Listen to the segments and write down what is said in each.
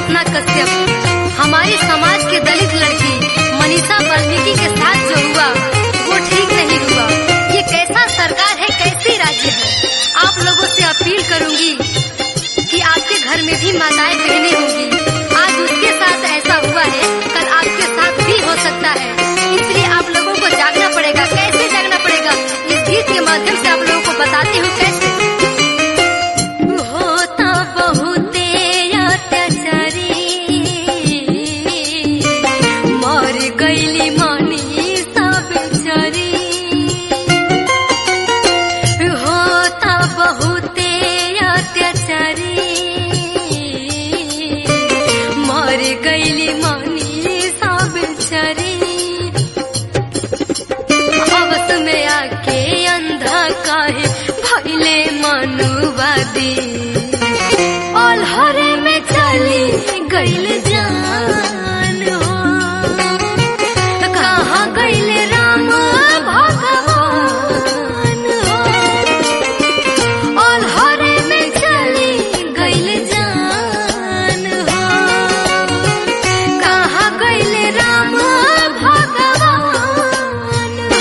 सपना कश्यप हमारे समाज के दलित लड़की मनीषा वाल्मीकि के साथ जो हुआ वो ठीक नहीं हुआ। ये कैसा सरकार है, कैसी राज्य है। आप लोगों से अपील करूंगी कि आपके घर में भी माताएं बहनें होंगी। आज उसके साथ ऐसा हुआ है, कल आपके साथ भी हो सकता है। इसलिए आप लोगों को जागना पड़ेगा। कैसे जागना पड़ेगा, इस गीत के माध्यम से आप लोगों को बताती हूँ कैसे। होता बहुते अत्याचारी, मर गईली मनीषा बेचारी। होता बहुते अत्याचारी, मर गईली मनीषा बेचारी। हवस में आके अंधा काहे भइले मनुवादी, अलहरे में चली गईल जान हो। कहाँ गईल राम भगवान हो, अलहरे में चली गईल जान हो। कहाँ गईल राम भगवान हो।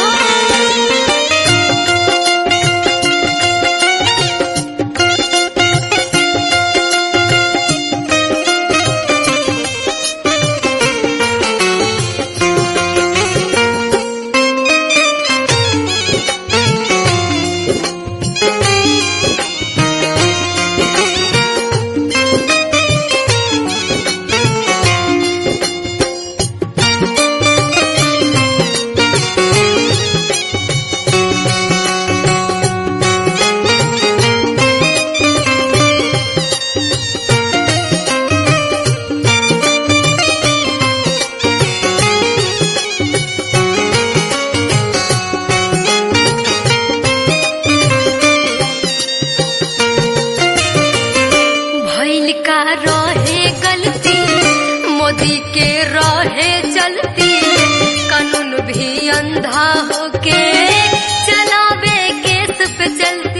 भइल का रहे गलती, मोदी के रहे चलती। कानून भी अंधा होके चलावे केस पे चलती।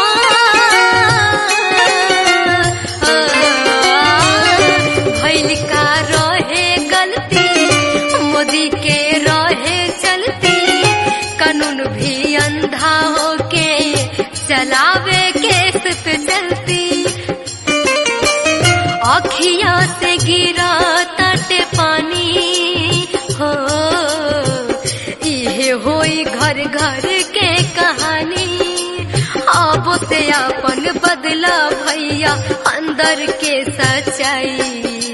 भइल का रहे गलती, मोदी के रहे चलती। कानून भी अंधा होके चलावे केस पे चलती। अखिया से गिरा तटे पानी हो, इहे होई घर घर के कहानी। अब से अपन बदला भैया अंदर के सच्चाई।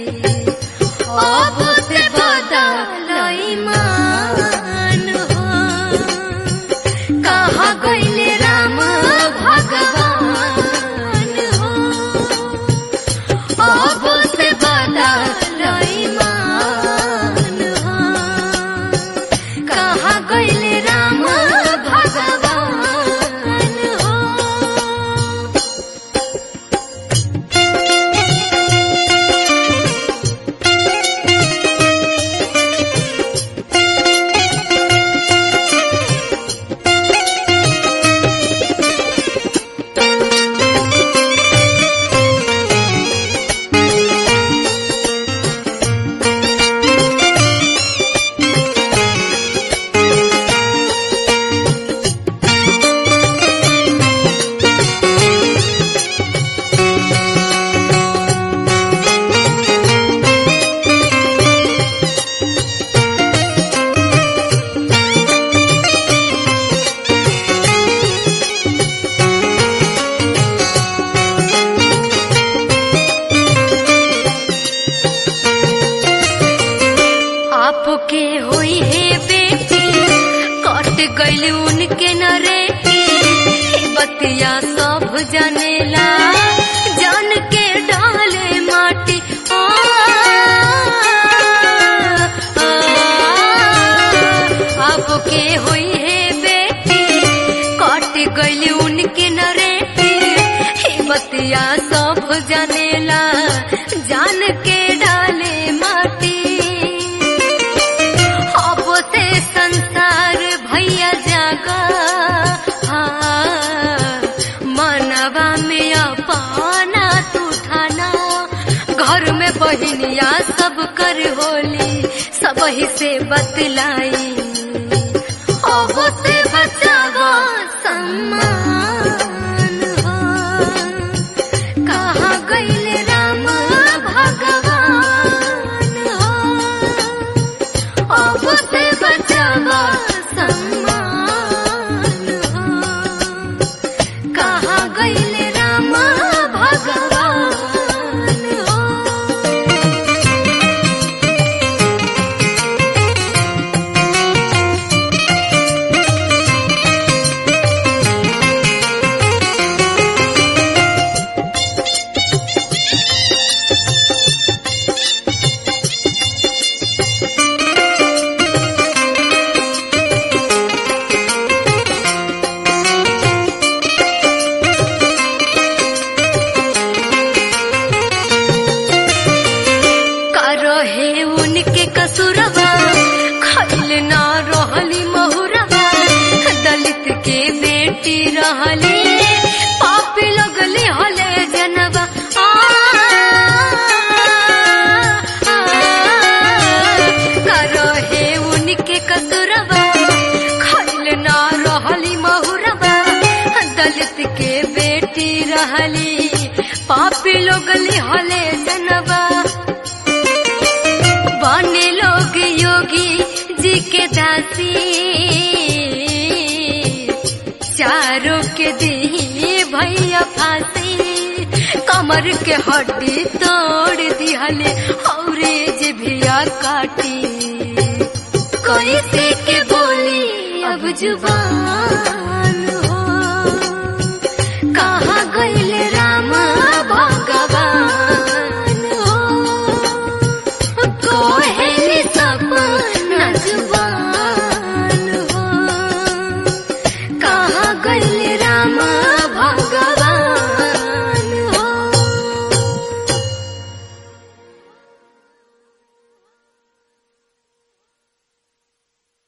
अब से बदल ईमान हो। कहाँ गईल राम भगवान हो, अब से बदल ईमान हो। कहाँ गईल राम भगवान हो। आपके हुई है बेटी, कट गई उनके नरेटी। बतिया सब जानेला, जान के डाले माटी। आपके हुई है बेटी, कट गई उनके नरेटी। बतिया सब जानेला, जान के डाले माटी। संसार भैया जागा, मनवा में अपना तू ठाना। घर में बहिनिया सब कर होली सब ही से बतलाई अब से बचावा सम्मान हो कहाँ गइल राम भगवान हो अब से बचावा सम्मान हो कहाँ गइल राम भगवान हो। उनके कसुरवा खइल ना रहली महुरवा दलित के बेटी रहली पापी लगली हले जनवा करहे उनके कसुरवा खइल ना रहली महुरवा दलित के बेटी रहली पापी लगली हले जनवा बने लोग योगी जी के दासी चारों के दी भैया फांसी कमर के हड्डी तोड़ दिहले और जिभिया काटी कैसे के बोली अब जुबान